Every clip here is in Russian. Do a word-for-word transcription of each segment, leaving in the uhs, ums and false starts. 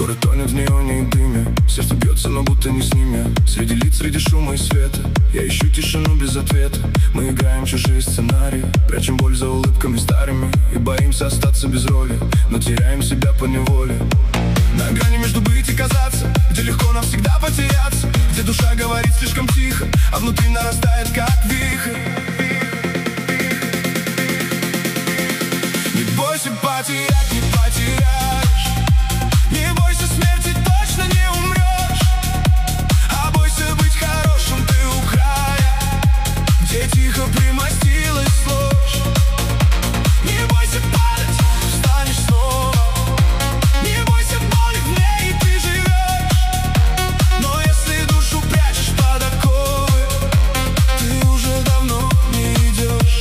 Город тонет в неоне и дыме, сердце бьется, но будто не с ними. Среди лиц, среди шума и света я ищу тишину без ответа. Мы играем чужие сценарии, прячем боль за улыбками старыми и боимся остаться без роли, но теряем себя по неволе. На грани между быть и казаться, где легко навсегда потеряться, где душа говорит слишком тихо, а внутри нарастает как вихрь. Не бойся потерять, не потеряешь. Не бойся смерти, точно не умрешь. А бойся быть хорошим ты у края, где тихо примостилась ложь. Не бойся падать, встанешь снова. Не бойся боли, в ней ты живешь. Но если душу прячешь под оковы, ты уже давно не идешь.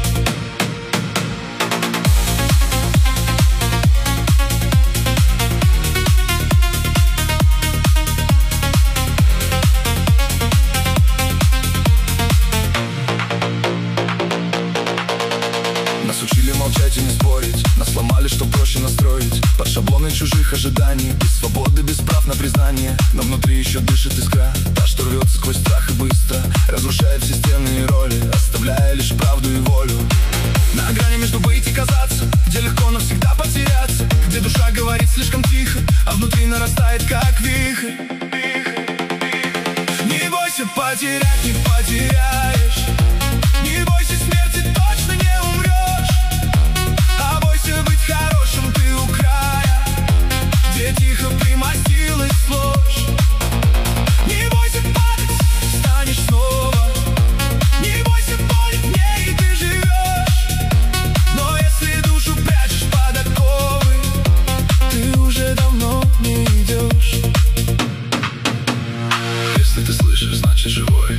Нас учили молчать и не спорить, нас сломали, что проще настроить под шаблоны чужих ожиданий. Без свободы, без прав на признание, но внутри еще дышит искра, та, что рвется сквозь страх и быстро разрушает все стены и роли, оставляя лишь правду и волю. На грани между быть и казаться, где легко навсегда потеряться, где душа говорит слишком тихо, а внутри нарастает как вихрь. Не бойся потерять, не потеряешь. Не бойся смерти, точно не умрешь. А бойся быть хорошим ты у края, где тихо примостилась ложь. Не бойся падать, встанешь снова. Не бойся боли, в ней ты живешь. Но если душу прячешь под оковы, ты уже давно не идешь. Если ты слышишь, значит живой.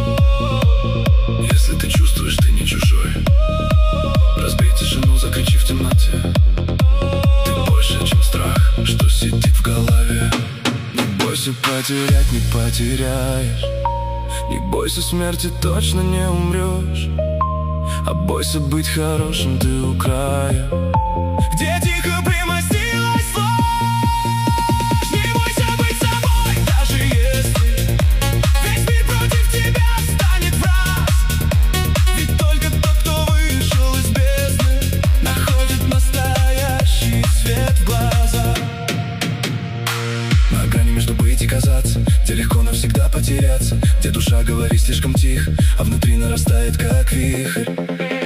Если ты чувствуешь, ты не чужой. Разбей тишину, закричи в темноте. Ты больше, чем страх, что сидит в голове. Не бойся потерять, не потеряешь. Не бойся смерти, точно не умрешь. А бойся быть хорошим ты у края, где тихо примостилась ложь. Не бойся быть собой, даже если весь мир против тебя станет враз. Ведь только тот, кто вышел из бездны, находит настоящий свет в глазах. На грани между быть и казаться, где легко навсегда потеряться, где душа говорит слишком тихо, а внутри нарастает как вихрь.